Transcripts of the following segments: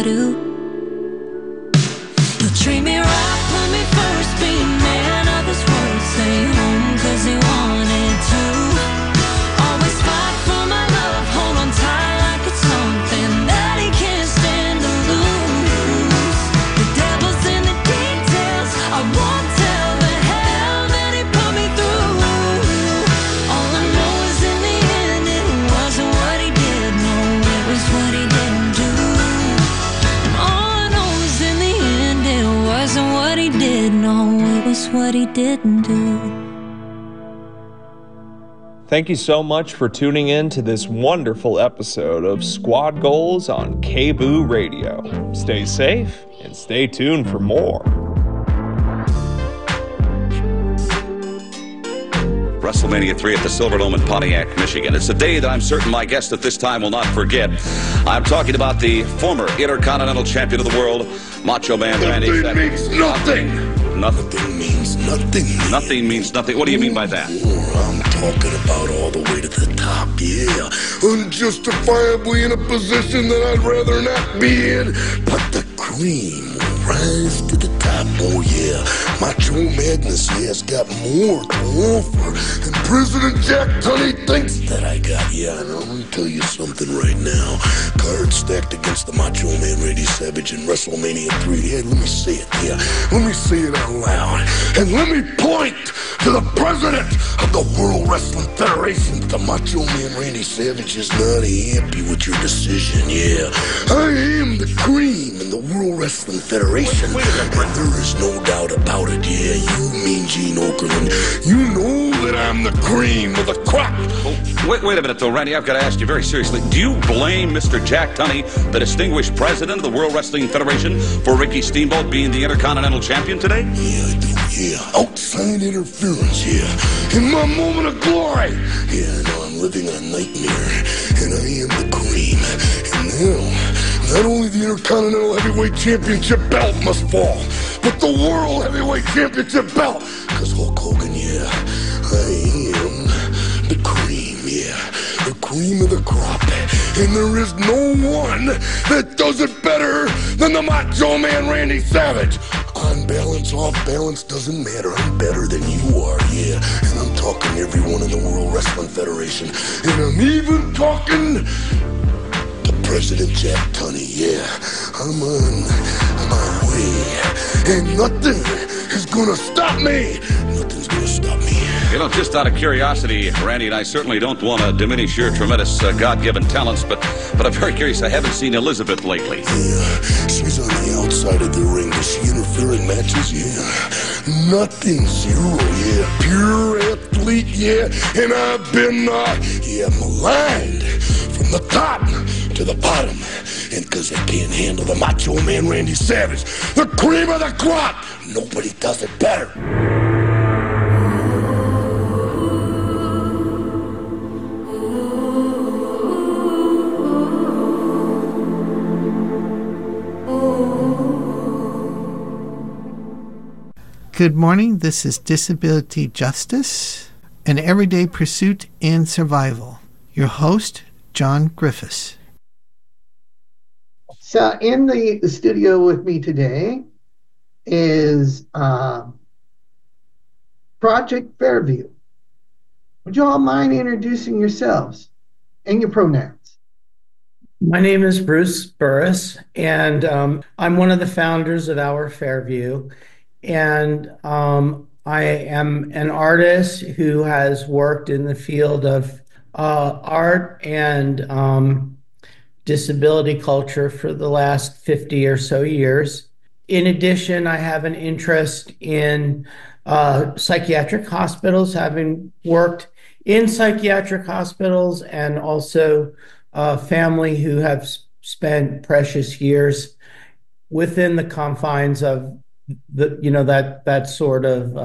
do. He'll treat me right, put me first, be a man of his word, stay home 'cause he wanted to. Always fight for my love, hold on tight like it's something that he can't stand to lose. The devil's in the details, I won't tell the hell that he put me through. All I know is in the end it wasn't what he did, no, it was what he didn't do. And all I know is in the end it wasn't what he did, no, it was what he didn't do. Thank you so much for tuning in to this wonderful episode of Squad Goals on KBOO Radio. Stay safe and stay tuned for more. WrestleMania 3 at the Silverdome in Pontiac, Michigan. It's a day that I'm certain my guest at this time will not forget. I'm talking about the former Intercontinental Champion of the world, Macho Man Randy Savage. Nothing means nothing. Nothing means nothing. Nothing means nothing. What do you mean by that? I'm talking about all the way to the top, yeah. Unjustifiably in a position that I'd rather not be in. But the cream will rise to the top, oh yeah. Macho Madness, yeah, has got more to offer. And President Jack Tunney thinks that I got, yeah. And I'm gonna tell you something right now. Cards stacked against the Macho Man Randy Savage in WrestleMania 3. Yeah, let me say it, yeah. Let me say it out loud. And let me point to the president of the World Wrestling Federation. The Macho Man Randy Savage is not happy with your decision, yeah. I am the cream in the World Wrestling Federation. And there is no doubt about it, yeah. You mean Gene Okerlund. You know that I'm the cream of the crop. Oh, wait a minute, though, Randy. I've got to ask you very seriously. Do you blame Mr. Jack Tunney, the distinguished president of the World Wrestling Federation, for Ricky Steamboat being the Intercontinental Champion today? Yeah, I do, yeah. Outside interference, yeah. In my moment of glory. Yeah, no, I'm living a nightmare. And I am the cream. And now, not only the Intercontinental Heavyweight Championship belt must fall, but the World Heavyweight Championship belt. Because Hulk Hogan, yeah, I am the cream, yeah. The cream of the crop. And there is no one that does it better than the Macho Man Randy Savage. On balance, off balance, doesn't matter. I'm better than you are, yeah. And I'm talking everyone in the World Wrestling Federation. And I'm even talking to President Jack Tunney, yeah. I'm on my way. And nothing is gonna stop me. Nothing's gonna stop me. You know, just out of curiosity, Randy, and I certainly don't want to diminish your tremendous God-given talents, but I'm very curious. I haven't seen Elizabeth lately. Yeah, she's on the outside of the ring. Does she interfere in matches? Yeah. Nothing, zero, yeah. Pure athlete, yeah. And I've been, maligned from the top to the bottom. And because they can't handle the Macho Man Randy Savage, the cream of the crop, nobody does it better. Good morning. This is Disability Justice, an everyday pursuit and survival. Your host, John Griffiths. So in the studio with me today is Project Fairview. Would you all mind introducing yourselves and your pronouns? My name is Bruce Burris, and I'm one of the founders of Our Fairview. And I am an artist who has worked in the field of art and disability culture for the last 50 or so years. In addition, I have an interest in psychiatric hospitals, having worked in psychiatric hospitals, and also family who have spent precious years within the confines of that sort of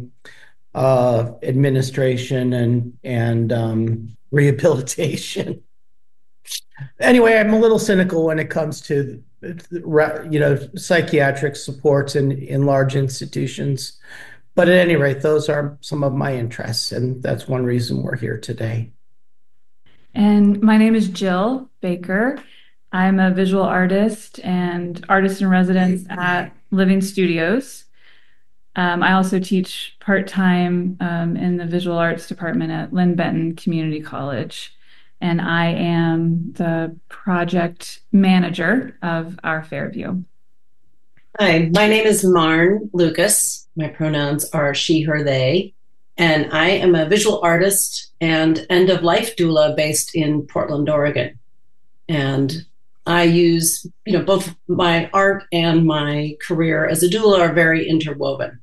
administration and rehabilitation. Anyway, I'm a little cynical when it comes to psychiatric supports in large institutions. But at any rate, those are some of my interests, and that's one reason we're here today. And my name is Jill Baker. I'm a visual artist and artist in residence at Living Studios. I also teach part-time in the visual arts department at Lynn Benton Community College, and I am the project manager of our Fairview. Hi, my name is Marn Lucas. My pronouns are she, her, they, and I am a visual artist and end-of-life doula based in Portland, Oregon. And I use, both my art and my career as a doula are very interwoven.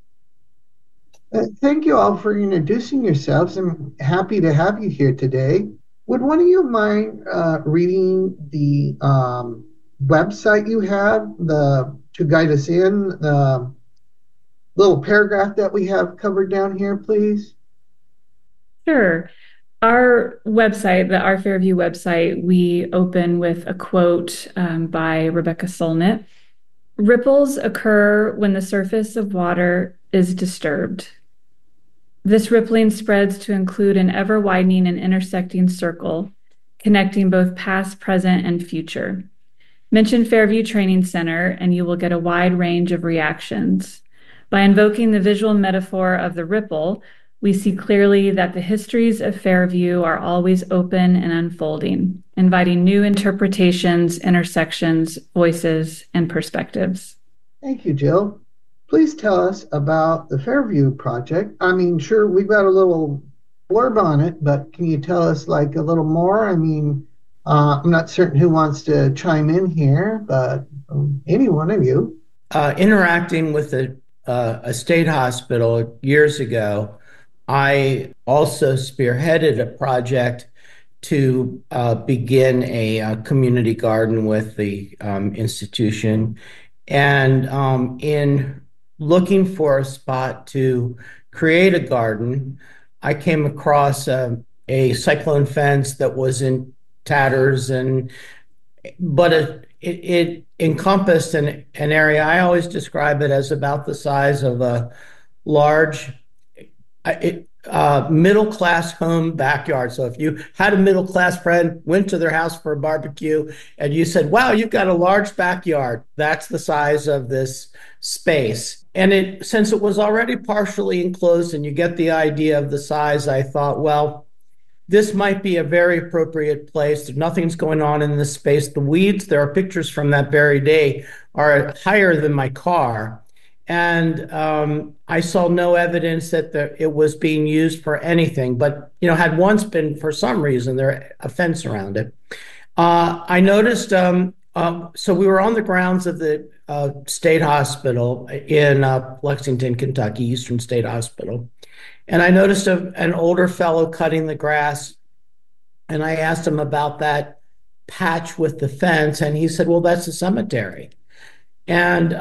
Thank you all for introducing yourselves. I'm happy to have you here today. Would one of you mind reading the website you have to guide us in, the little paragraph that we have covered down here, please? Sure. Our website, the Our Fairview website, we open with a quote by Rebecca Solnit. Ripples occur when the surface of water is disturbed. This rippling spreads to include an ever-widening and intersecting circle, connecting both past, present, and future. Mention Fairview Training Center, and you will get a wide range of reactions. By invoking the visual metaphor of the ripple, we see clearly that the histories of Fairview are always open and unfolding, inviting new interpretations, intersections, voices, and perspectives. Thank you, Jill. Please tell us about the Fairview project. I mean, sure, we've got a little blurb on it, but can you tell us a little more? I mean, I'm not certain who wants to chime in here, but any one of you. Interacting with a state hospital years ago, I also spearheaded a project to begin a community garden with the institution. And in looking for a spot to create a garden, I came across a cyclone fence that was in tatters, but it encompassed an area. I always describe it as about the size of a large middle-class home backyard. So if you had a middle-class friend, went to their house for a barbecue, and you said, wow, you've got a large backyard, that's the size of this space. And since it was already partially enclosed and you get the idea of the size, I thought, well, this might be a very appropriate place. Nothing's going on in this space. The weeds, there are pictures from that very day, are higher than my car. And I saw no evidence that it was being used for anything, but had once been, for some reason, there a fence around it. I noticed, so we were on the grounds of the state hospital in Lexington, Kentucky, Eastern State Hospital. And I noticed an older fellow cutting the grass, and I asked him about that patch with the fence, and he said, well, that's a cemetery. And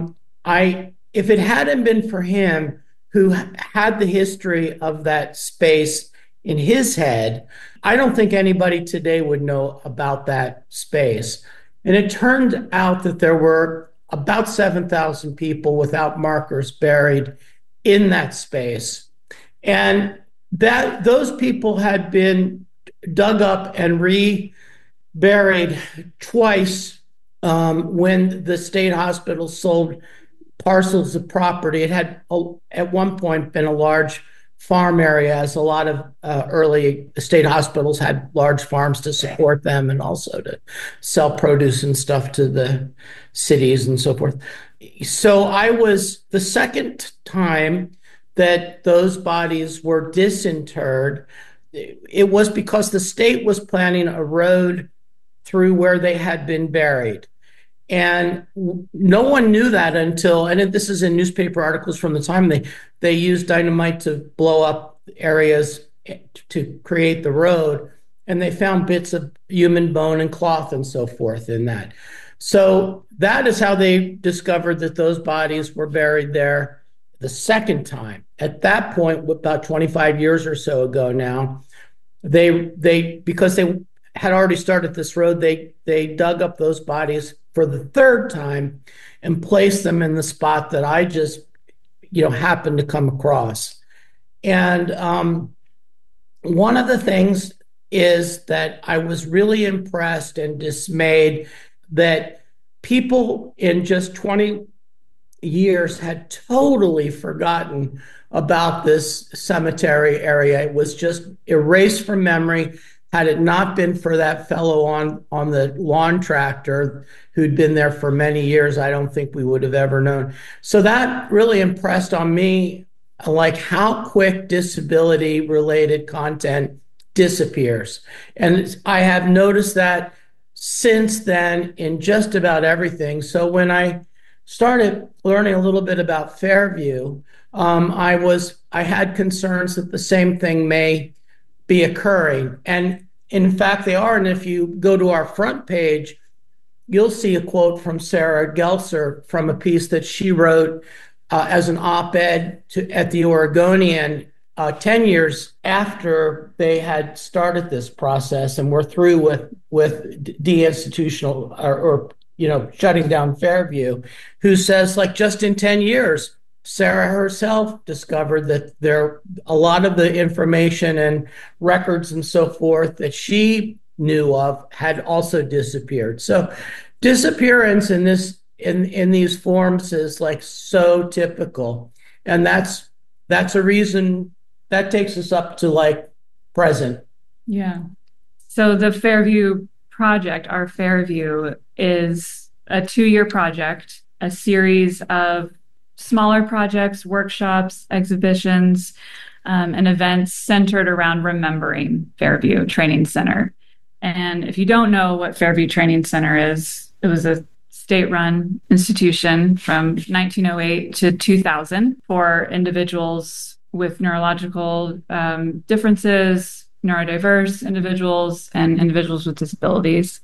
if it hadn't been for him, who had the history of that space in his head, I don't think anybody today would know about that space. And it turned out that there were about 7,000 people without markers buried in that space. And those people had been dug up and reburied twice when the state hospital sold parcels of property. It had at one point been a large farm area, as a lot of early state hospitals had large farms to support them and also to sell produce and stuff to the cities and so forth. So I was, the second time that those bodies were disinterred, it was because the state was planning a road through where they had been buried. And no one knew that until, and this is in newspaper articles from the time, they used dynamite to blow up areas to create the road, and they found bits of human bone and cloth and so forth in that. So that is how they discovered that those bodies were buried there the second time. At that point, about 25 years or so ago now, they because they had already started this road, they dug up those bodies for the third time and placed them in the spot that I just, happened to come across. And one of the things is that I was really impressed and dismayed that people in just 20 years had totally forgotten about this cemetery area. It was just erased from memory. Had it not been for that fellow on the lawn tractor who'd been there for many years, I don't think we would have ever known. So that really impressed on me, like how quick disability related content disappears. And I have noticed that since then in just about everything. So when I started learning a little bit about Fairview, I had concerns that the same thing may be occurring. And in fact, they are. And if you go to our front page, you'll see a quote from Sarah Gelser from a piece that she wrote as an op-ed at the Oregonian 10 years after they had started this process and were through with deinstitutional or shutting down Fairview, who says, like, just in 10 years, Sarah herself discovered that a lot of the information and records and so forth that she knew of had also disappeared. So disappearance in these forms is like so typical. And that's a reason that takes us up to like present. Yeah. So the Fairview project, our Fairview, is a 2-year project, a series of smaller projects, workshops, exhibitions, and events centered around remembering Fairview Training Center. And if you don't know what Fairview Training Center is, it was a state-run institution from 1908 to 2000 for individuals with neurological differences, neurodiverse individuals, and individuals with disabilities.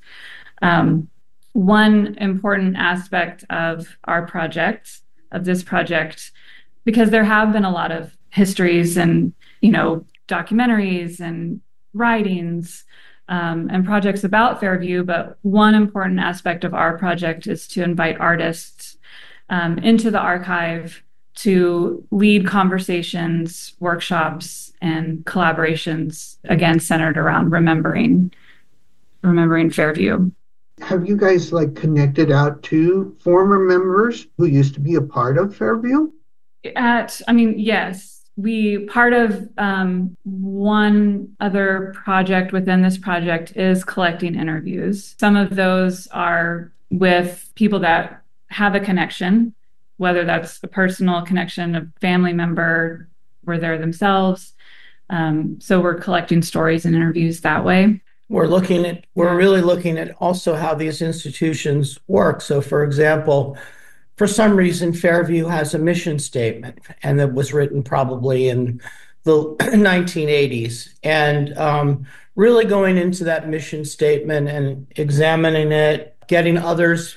One important aspect of our project, of this project, because there have been a lot of histories and, documentaries and writings and projects about Fairview, but one important aspect of our project is to invite artists into the archive to lead conversations, workshops, and collaborations, again, centered around remembering Fairview. Have you guys connected out to former members who used to be a part of Fairview? Yes. We part of one other project within this project is collecting interviews. Some of those are with people that have a connection, whether that's a personal connection, a family member, were there themselves. So we're collecting stories and interviews that way. We're really looking at also how these institutions work. So, for example, for some reason, Fairview has a mission statement, and that was written probably in the 1980s. And really going into that mission statement and examining it, getting others,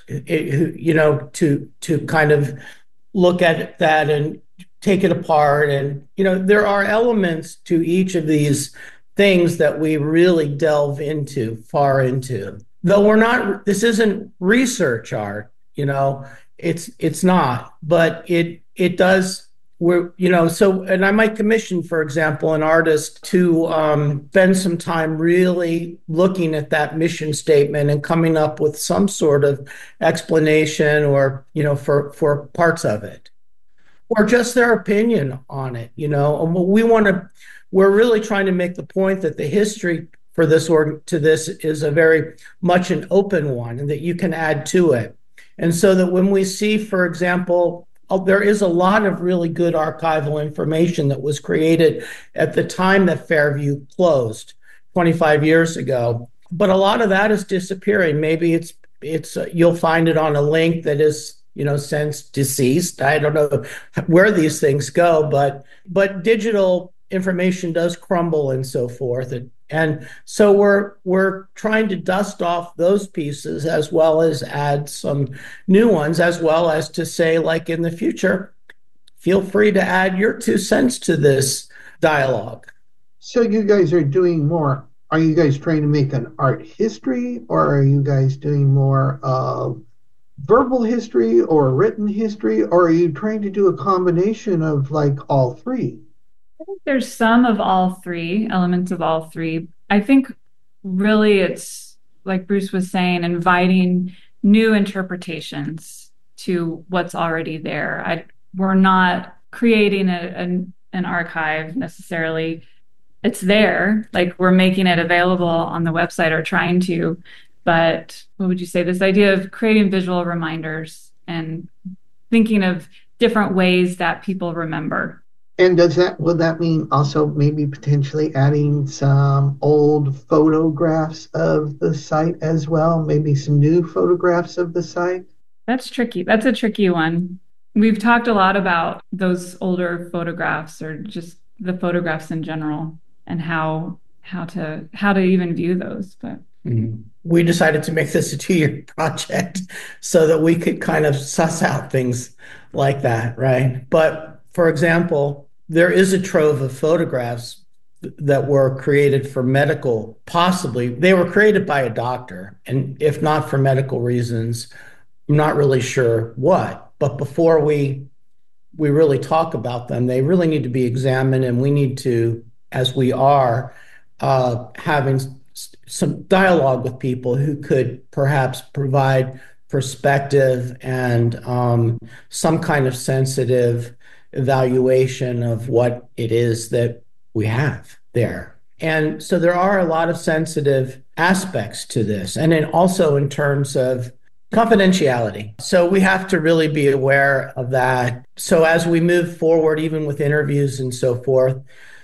to kind of look at that and take it apart. And, there are elements to each of these things that we really delve far into. Though this isn't research art, it's not, but it does. And I might commission, for example, an artist to spend some time really looking at that mission statement and coming up with some sort of explanation or, for parts of it, or just their opinion on it. We're really trying to make the point that the history for this is a very much an open one, and that you can add to it. And so that when we see, for example, there is a lot of really good archival information that was created at the time that Fairview closed 25 years ago, but a lot of that is disappearing. Maybe it's you'll find it on a link that is, since deceased. I don't know where these things go, but digital information does crumble and so forth. And so we're trying to dust off those pieces as well as add some new ones, as well as to say, in the future, feel free to add your 2 cents to this dialogue. So you guys are doing more. Are you guys trying to make an art history, or are you guys doing more of verbal history or written history, or are you trying to do a combination of all three? I think there's some of all three, elements of all three. I think really it's like Bruce was saying, inviting new interpretations to what's already there. We're not creating an archive necessarily. It's there, like we're making it available on the website or trying to, but what would you say? This idea of creating visual reminders and thinking of different ways that people remember. And would that mean also maybe potentially adding some old photographs of the site as well? Maybe some new photographs of the site? That's tricky. That's a tricky one. We've talked a lot about those older photographs or just the photographs in general and how to even view those. But we decided to make this a 2-year project so that we could kind of suss out things like that, right? But for example, there is a trove of photographs that were created for medical, possibly. They were created by a doctor, and if not for medical reasons, I'm not really sure what. But before we really talk about them, they really need to be examined, and we need to, as we are, having some dialogue with people who could perhaps provide perspective and some kind of sensitive evaluation of what it is that we have there. And so there are a lot of sensitive aspects to this, and then also in terms of confidentiality. So we have to really be aware of that. So as we move forward, even with interviews and so forth,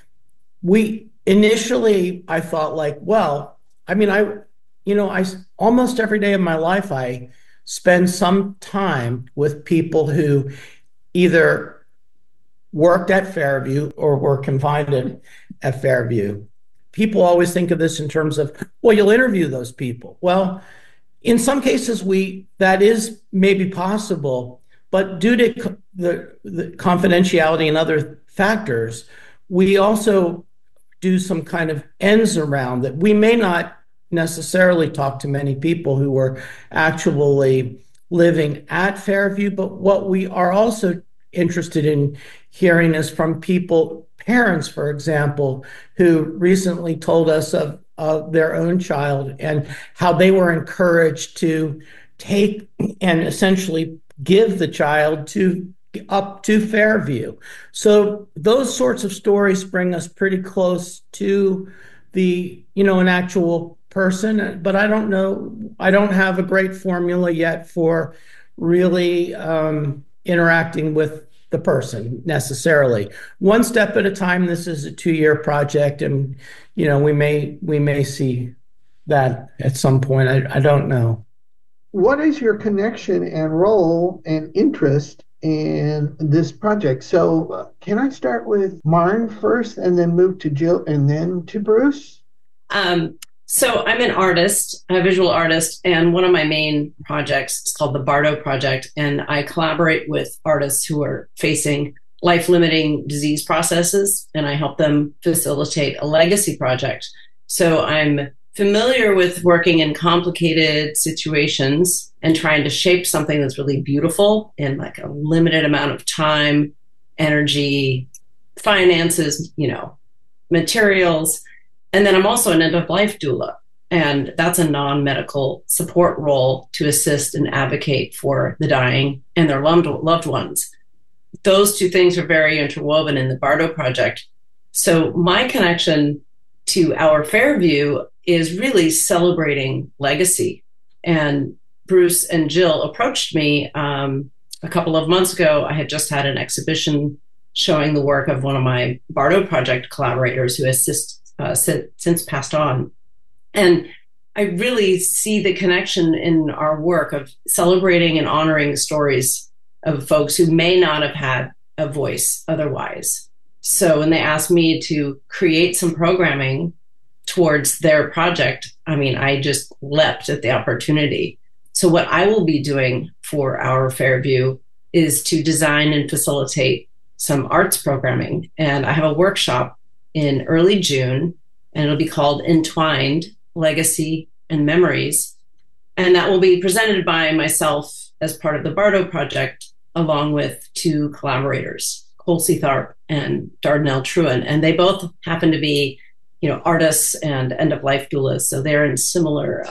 I thought like, well, I mean, I almost every day of my life, I spend some time with people who either worked at Fairview or were confined at Fairview. People always think of this in terms of, well, you'll interview those people. Well, in some cases, that is maybe possible, but due to the confidentiality and other factors, we also do some kind of ends around that. We may not necessarily talk to many people who were actually living at Fairview, but what we are also interested in hearing is from parents, for example, who recently told us of their own child and how they were encouraged to take and essentially give the child up to Fairview. So those sorts of stories bring us pretty close to an actual person, but I don't know, I don't have a great formula yet for really interacting with the person necessarily. One step at a time. This is a 2-year project, and we may see that at some point. I don't know. What is your connection and role and interest in this project? So can I start with Marn first and then move to Jill and then to Bruce? So I'm an artist, a visual artist, and one of my main projects is called the Bardo Project, and I collaborate with artists who are facing life-limiting disease processes, and I help them facilitate a legacy project. So I'm familiar with working in complicated situations and trying to shape something that's really beautiful in like a limited amount of time, energy, finances, materials. And then I'm also an end-of-life doula, and that's a non-medical support role to assist and advocate for the dying and their loved ones. Those two things are very interwoven in the Bardo Project. So my connection to Our Fairview is really celebrating legacy. And Bruce and Jill approached me a couple of months ago. I had just had an exhibition showing the work of one of my Bardo Project collaborators who has since passed on. And I really see the connection in our work of celebrating and honoring the stories of folks who may not have had a voice otherwise. So when they asked me to create some programming towards their project, I just leapt at the opportunity. So what I will be doing for Our Fairview is to design and facilitate some arts programming. And I have a workshop in early June, and it'll be called Entwined: Legacy and Memories. And that will be presented by myself as part of the Bardo Project, along with 2 collaborators, Cole Seatharp and Dardanelle Truen. And they both happen to be artists and end of life doulas. So they're in similar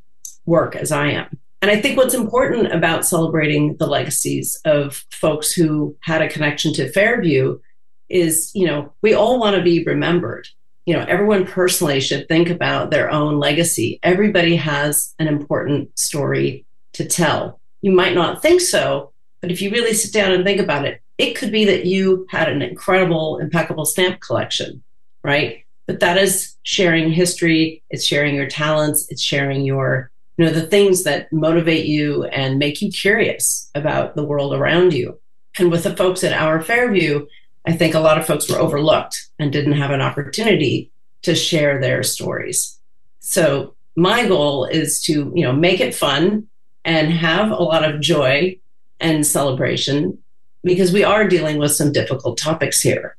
work as I am. And I think what's important about celebrating the legacies of folks who had a connection to Fairview is, we all want to be remembered. Everyone personally should think about their own legacy. Everybody has an important story to tell. You might not think so, but if you really sit down and think about it, it could be that you had an incredible, impeccable stamp collection, right? But that is sharing history. It's sharing your talents. It's sharing your, the things that motivate you and make you curious about the world around you. And with the folks at Our Fairview, I think a lot of folks were overlooked and didn't have an opportunity to share their stories. So my goal is to, make it fun and have a lot of joy and celebration, because we are dealing with some difficult topics here.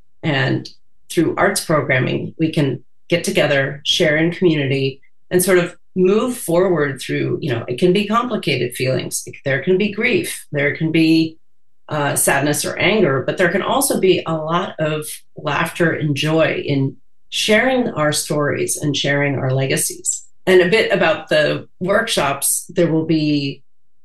And through arts programming, we can get together, share in community, and sort of move forward through, it can be complicated feelings. There can be grief. There can be sadness or anger, but there can also be a lot of laughter and joy in sharing our stories and sharing our legacies. And a bit about the workshops, there will be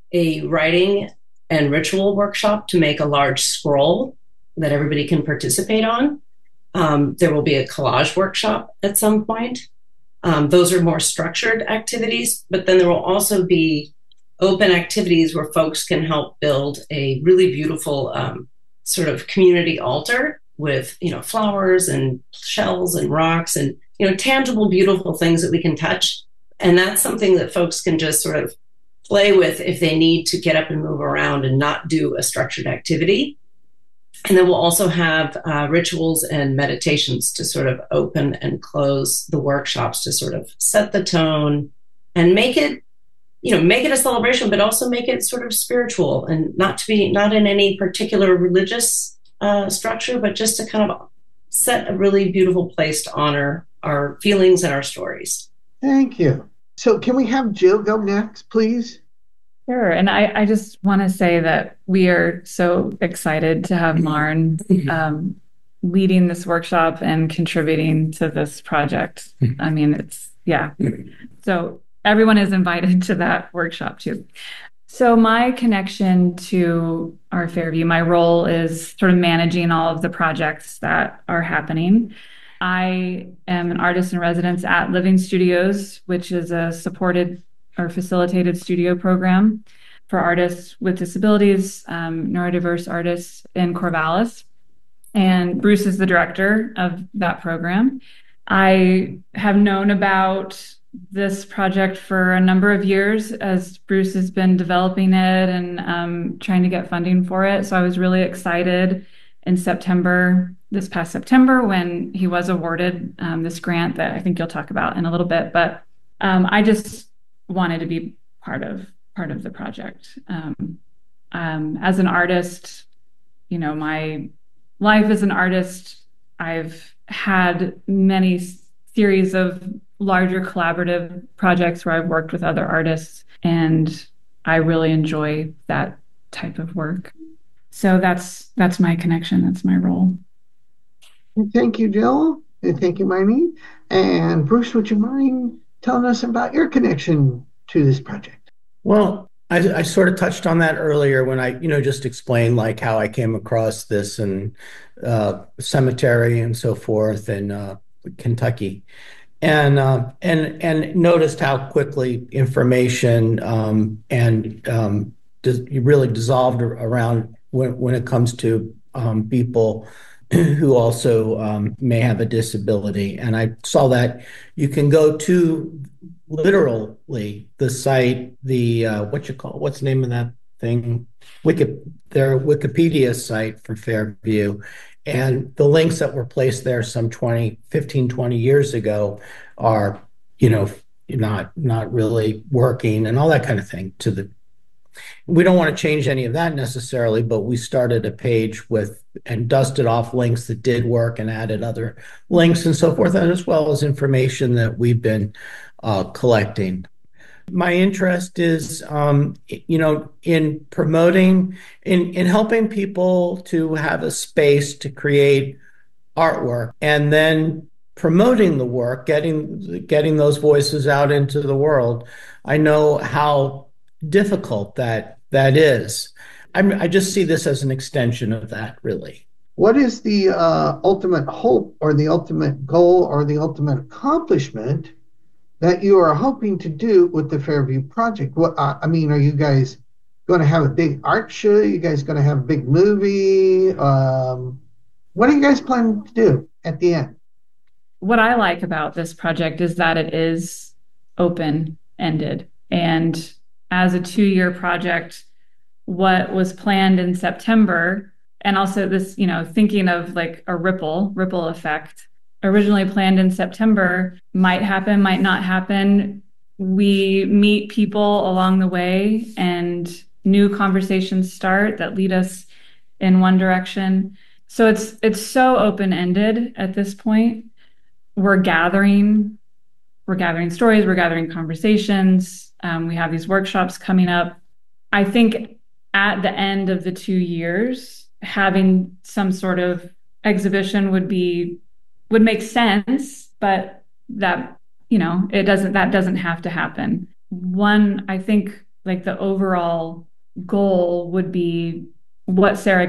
a writing and ritual workshop to make a large scroll that everybody can participate on. There will be a collage workshop at some point. Those are more structured activities, but then there will also be open activities where folks can help build a really beautiful sort of community altar with, flowers and shells and rocks and, tangible, beautiful things that we can touch. And that's something that folks can just sort of play with if they need to get up and move around and not do a structured activity. And then we'll also have rituals and meditations to sort of open and close the workshops to sort of set the tone and make it a celebration, but also make it sort of spiritual and not in any particular religious structure, but just to kind of set a really beautiful place to honor our feelings and our stories. Thank you. So can we have Jill go next, please? Sure. And I just want to say that we are so excited to have Marn leading this workshop and contributing to this project. I mean, So everyone is invited to that workshop too. So my connection to Our Fairview, my role is sort of managing all of the projects that are happening. I am an artist in residence at Living Studios, which is a supported or facilitated studio program for artists with disabilities, neurodiverse artists in Corvallis. And Bruce is the director of that program. I have known about this project for a number of years as Bruce has been developing it and trying to get funding for it. So I was really excited in this past September, when he was awarded this grant that I think you'll talk about in a little bit. But I just wanted to be part of the project. As an artist, my life as an artist, I've had many series of larger collaborative projects where I've worked with other artists, and I really enjoy that type of work. So that's my connection. That's my role. Thank you, Jill. And thank you, Marnie. And Bruce, would you mind telling us about your connection to this project? Well, I sort of touched on that earlier when I, just explained like how I came across this and cemetery and so forth in Kentucky, and noticed how quickly information really dissolved around when it comes to people who also may have a disability. And I saw that you can go to literally the site, what's the name of that thing? Their Wikipedia site for Fairview. And the links that were placed there some 20 years ago are, not really working and all that kind of thing. We don't want to change any of that necessarily, but we started a page and dusted off links that did work and added other links and so forth, as well as information that we've been collecting. My interest is, in promoting, in helping people to have a space to create artwork and then promoting the work, getting those voices out into the world. I know how difficult that is. I just see this as an extension of that, really. What is the ultimate hope or the ultimate goal or the ultimate accomplishment that you are hoping to do with the Fairview Project? What I mean, are you guys going to have a big art show? Are you guys going to have a big movie? What are you guys planning to do at the end? What I like about this project is that it is open-ended. And as a 2-year project, what was planned in September, and also this, thinking of like a ripple effect, originally planned in September, might happen, might not happen. We meet people along the way and new conversations start that lead us in one direction. So it's so open-ended at this point. We're gathering stories, we're gathering conversations. We have these workshops coming up. I think at the end of the 2 years, having some sort of exhibition would make sense, but that doesn't have to happen. One, I think like the overall goal would be what Senator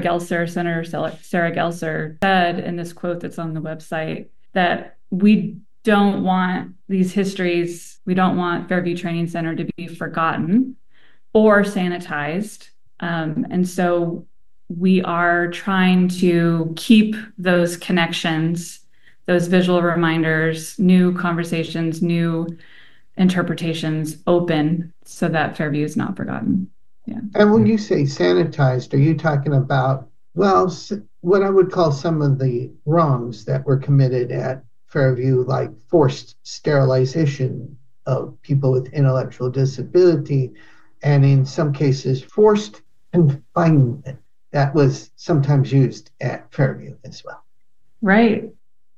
Sarah Gelser said in this quote that's on the website, that we don't want these histories, we don't want Fairview Training Center to be forgotten or sanitized. And so we are trying to keep those connections, those visual reminders, new conversations, new interpretations open so that Fairview is not forgotten. Yeah. And when you say sanitized, are you talking about, what I would call some of the wrongs that were committed at Fairview, like forced sterilization of people with intellectual disability, and in some cases, forced confinement that was sometimes used at Fairview as well. Right.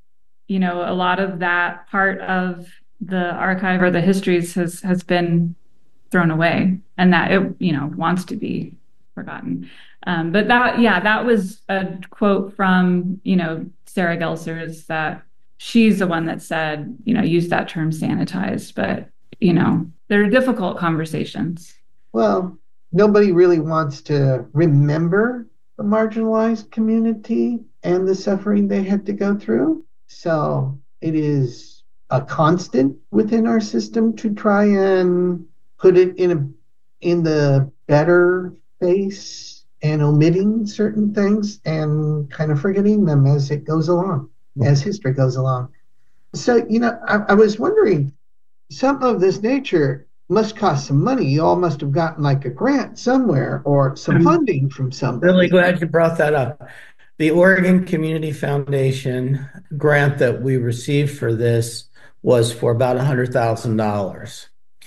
A lot of that part of the archive or the histories has been thrown away, and that it wants to be forgotten. But that was a quote from Sarah Gelser's, that she's the one that said use that term sanitized, but they're difficult conversations. Well, nobody really wants to remember the marginalized community and the suffering they had to go through. So it is a constant within our system to try and put it in the better face and omitting certain things and kind of forgetting them as it goes along, as history goes along. So, I was wondering, something of this nature must cost some money. You all must have gotten like a grant somewhere or some funding from somebody. Really glad you brought that up. The Oregon Community Foundation grant that we received for this was for about $100,000.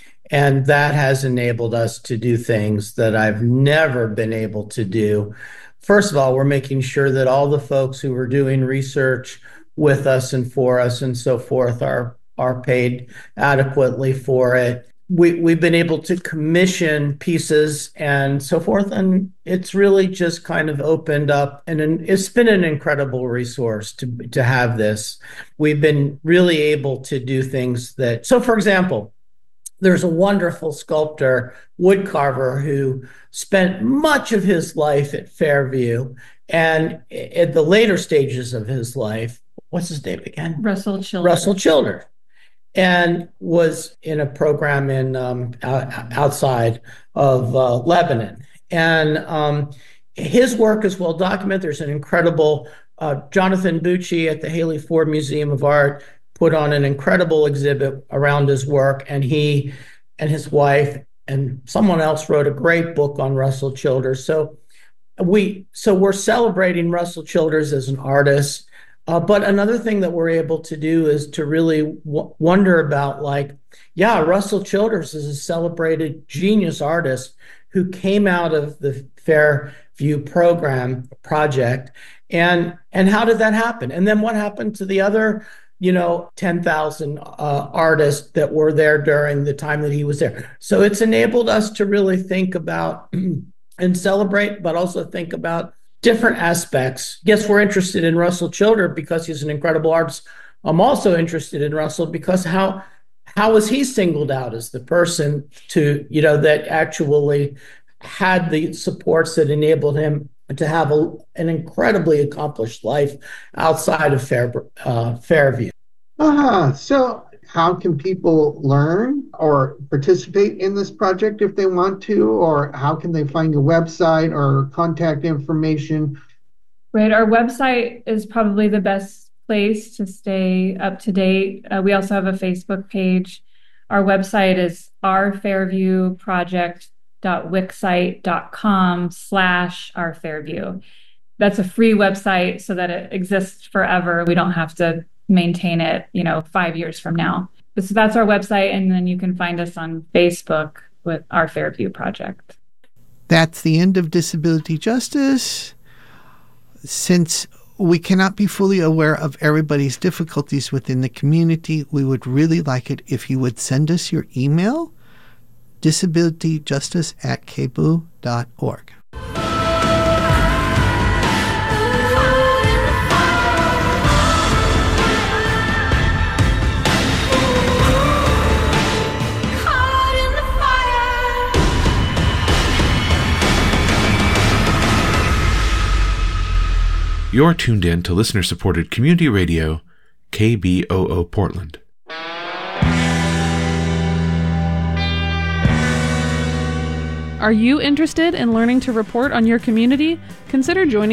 And that has enabled us to do things that I've never been able to do. First of all, we're making sure that all the folks who are doing research with us and for us and so forth are paid adequately for it. We've been able to commission pieces and so forth, and it's really just kind of opened up, and it's been an incredible resource to have this. We've been really able to do things so for example, there's a wonderful sculptor, woodcarver, who spent much of his life at Fairview, and at the later stages of his life, what's his name again? Russell Childers. Russell Childers. And was in a program in outside of Lebanon. And his work is well documented. There's an incredible, Jonathan Bucci at the Haley Ford Museum of Art put on an incredible exhibit around his work. And he and his wife and someone else wrote a great book on Russell Childers. So we're celebrating Russell Childers as an artist. But another thing that we're able to do is to really wonder about, Russell Childers is a celebrated genius artist who came out of the Fairview project. And how did that happen? And then what happened to the other, 10,000 artists that were there during the time that he was there? So it's enabled us to really think about and celebrate, but also think about different aspects. Yes, we're interested in Russell Childers because he's an incredible artist I'm also interested in Russell because how was he singled out as the person to, that actually had the supports that enabled him to have an incredibly accomplished life outside of Fairview. So how can people learn or participate in this project if they want to, or how can they find your website or contact information? Right. Our website is probably the best place to stay up to date. We also have a Facebook page. Our website is ourfairview.wixsite.com/ourfairview. That's a free website so that it exists forever. We don't have to maintain it, 5 years from now. So that's our website. And then you can find us on Facebook with Our Fairview Project. That's the end of Disability Justice. Since we cannot be fully aware of everybody's difficulties within the community, we would really like it if you would send us your email, disabilityjustice@kboo.org. You're tuned in to listener-supported community radio, KBOO Portland. Are you interested in learning to report on your community? Consider joining